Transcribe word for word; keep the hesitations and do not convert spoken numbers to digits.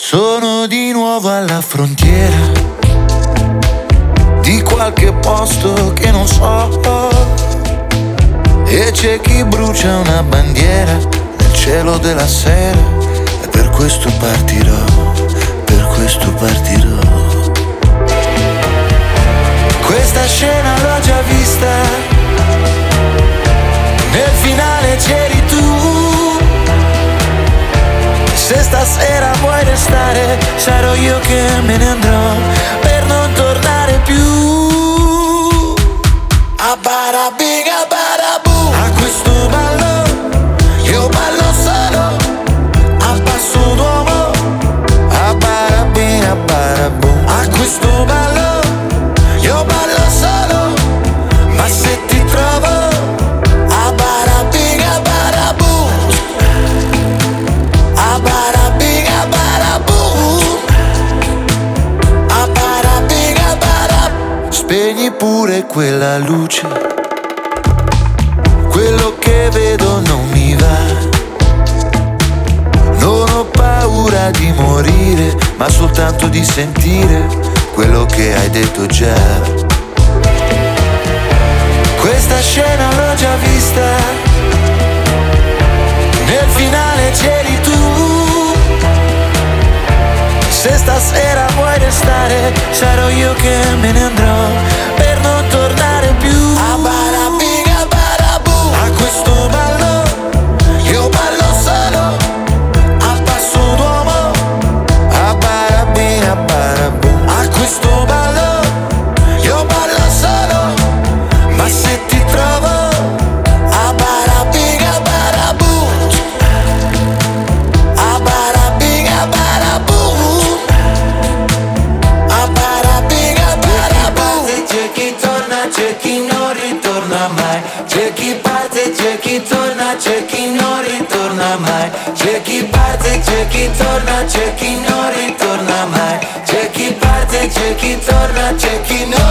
Sono di nuovo alla frontiera di qualche posto che non so, e c'è chi brucia una bandiera nel cielo della sera, e per questo partirò, per questo partirò. Questa scena l'ho già vista, nel finale c'eri tu. Se stasera vuoi restare, sarò io che me ne andrò per non tornare più. A barabing, a barabu, a questo ballo io ballo solo, a passo d'uomo. A barabing, a barabu, a questo ballo io ballo solo, ma se ti trovo a barabing, a barabu, a barabing, a barabu, a barabing, a barabu. Spegni pure quella luce, quello che vedo non mi va. Non ho paura di morire, ma soltanto di sentire quello che hai detto già. Questa scena l'ho già vista, nel finale c'eri tu. Se stasera vuoi restare, sarò io che me ne andrò per non tornare più. A barabing, a barabu, a questo ballo io ballo solo, a passo d'uomo. A barabing, a barabu, a questo ballo io ballo solo, ma se ti trovo a barabing, a barabu, a barabing, a barabu, a barabing, a barabu. C'è chi torna, c'è chi non ritorna mai. C'è chi parte, c'è chi torna, c'è chi non ritorna mai. C'è chi parte, c'è chi torna, c'è chi non ritorna mai. C'è chi parte, c'è chi torna, c'è chi non